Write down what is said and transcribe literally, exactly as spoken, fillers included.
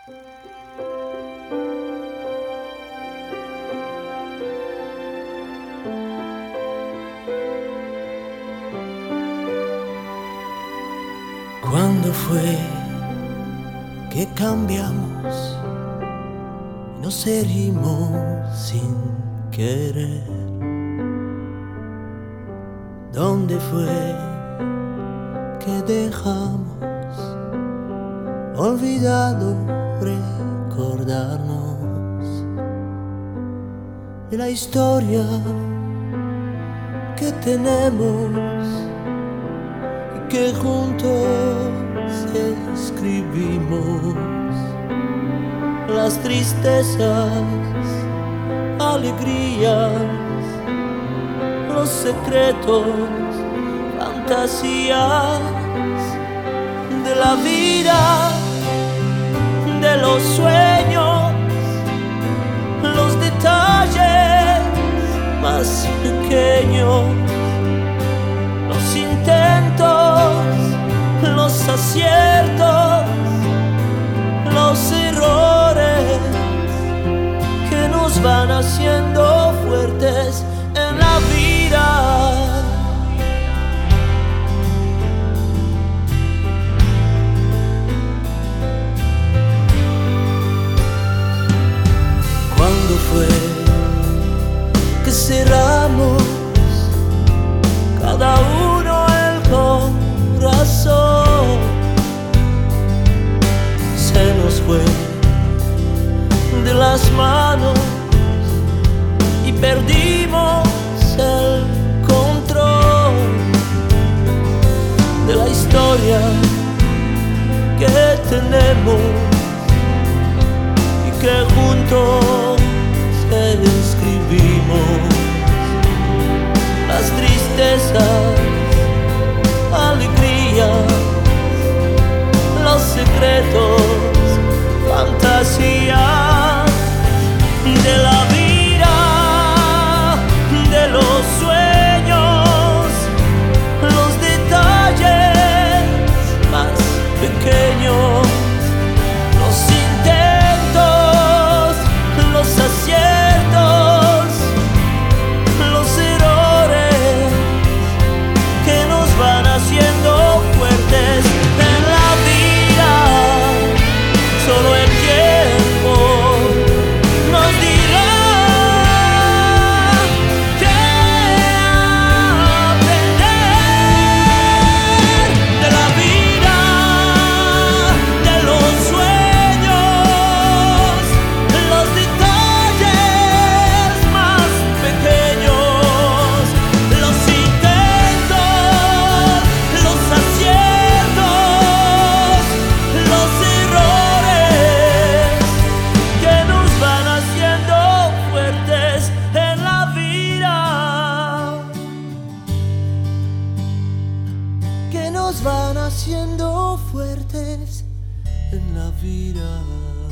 ¿Cuándo fue que cambiamos y nos herimos sin querer? ¿Dónde fue que dejamos olvidado recordarnos de la historia que tenemos y que juntos escribimos? Las tristezas, alegrías, los secretos, fantasías de la vida, de los sueños, los detalles más pequeños, los intentos, los aciertos, los errores que nos van haciendo fuertes en la vida. ¿Cuándo fue que cerramos cada uno el corazón? Se nos fue de las manos y perdimos el control de la historia que tenemos y que juntos escribimos. Las tristezas, alegrías, los secretos, fantasías de la vida, de los sueños, los detalles más pequeños, los intentos, los aciertos, los errores que nos van haciendo fuertes en la vida. Solo el tiempo nos dirá qué aprender de la vida, de los sueños, los detalles más pequeños, los intentos, los aciertos, los errores que nos van haciendo fuertes en la vida, que nos van haciendo fuertes en la vida.